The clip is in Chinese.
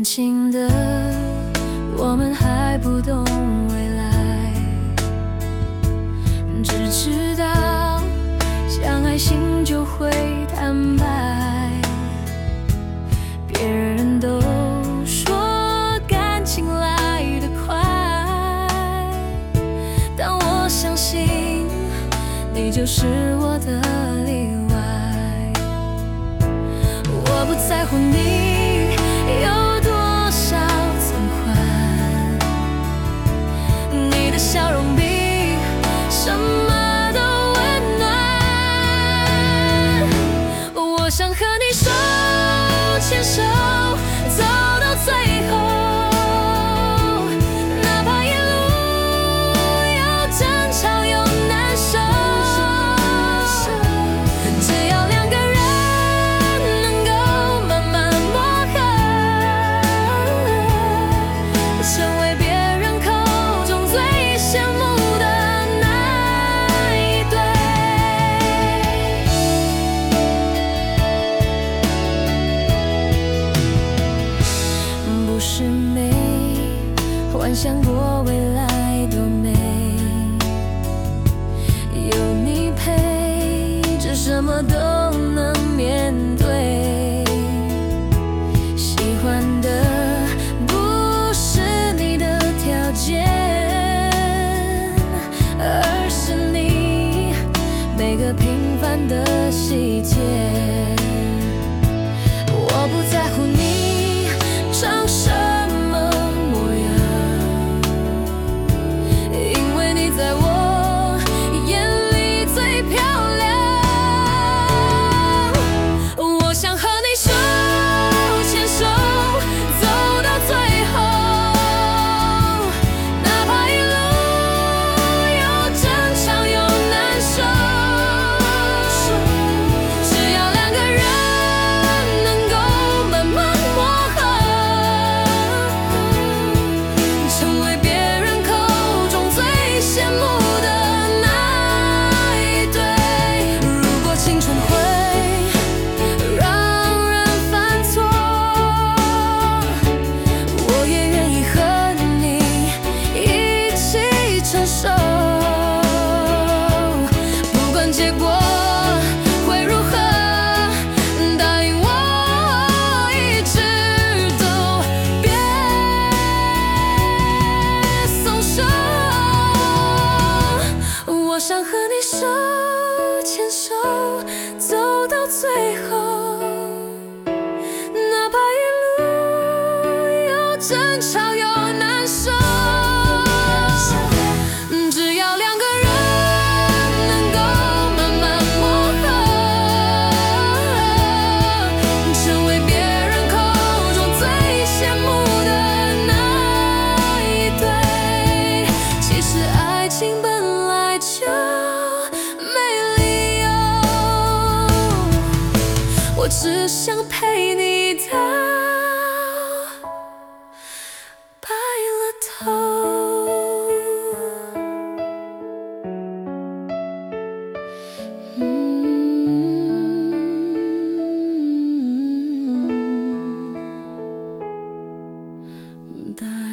轻的我们还不懂未来，只知道相爱心就会坦白。别人都说感情来得快，但我相信你就是我的例外。我不在乎你有多少存款，你的笑容比什么都温暖。我想和你手牵手走到最后，哪怕一路有争吵有难受，只要两个人能够慢慢磨合，成为别人口中最羡慕的那一对。不是没幻想过未来多美，有你陪着什么都能面对。喜欢的不是你的条件，而是你每个平凡的细节。我不在乎你长什么模样，因为你在我眼里最漂亮。我想和你手牵手走到最后，哪怕一路有争吵有难受，只要两个人能够慢慢磨合，成为别人口中最羡慕的那一对。如果青春会让人犯错，我也愿意和你一起承受，不管结果会如何，答应我一直都别松手。我想和你手牵手走到最后，哪怕一路有争吵有难受，只要两个人能够慢慢磨合，成为别人口中最羡慕的那一对。其实爱情本来就没理由，我只想陪你到白了头。哒